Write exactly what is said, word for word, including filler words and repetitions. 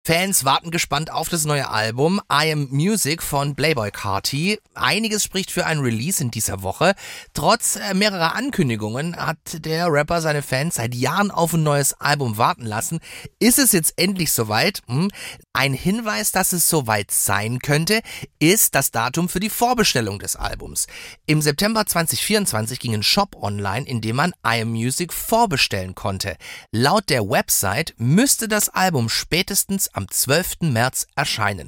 Fans warten gespannt auf das neue Album I Am Music von Playboi Carti. Einiges spricht für ein Release in dieser Woche. Trotz äh, mehrerer Ankündigungen hat der Rapper seine Fans seit Jahren auf ein neues Album warten lassen. Ist es jetzt endlich soweit? Hm. Ein Hinweis, dass es soweit sein könnte, ist das Datum für die Vorbestellung des Albums. Im September zwanzig vierundzwanzig ging ein Shop online, in dem man I Am Music vorbestellen konnte. Laut der Website müsste das Album spätestens am zwölften März erscheinen.